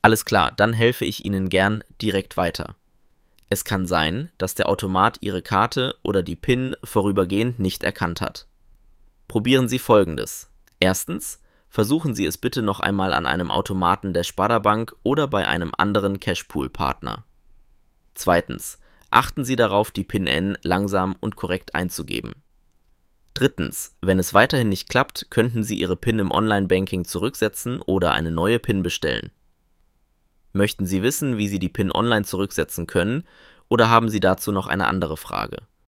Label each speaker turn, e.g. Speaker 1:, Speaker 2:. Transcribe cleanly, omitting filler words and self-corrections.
Speaker 1: Alles klar, dann helfe ich Ihnen gern direkt weiter. Es kann sein, dass der Automat Ihre Karte oder die PIN vorübergehend nicht erkannt hat. Probieren Sie Folgendes. Erstens, versuchen Sie es bitte noch einmal an einem Automaten der Sparda-Bank oder bei einem anderen Cashpool-Partner. Zweitens, achten Sie darauf, die PIN-N langsam und korrekt einzugeben. Drittens, wenn es weiterhin nicht klappt, könnten Sie Ihre PIN im Online-Banking zurücksetzen oder eine neue PIN bestellen. Möchten Sie wissen, wie Sie die PIN online zurücksetzen können, oder haben Sie dazu noch eine andere Frage?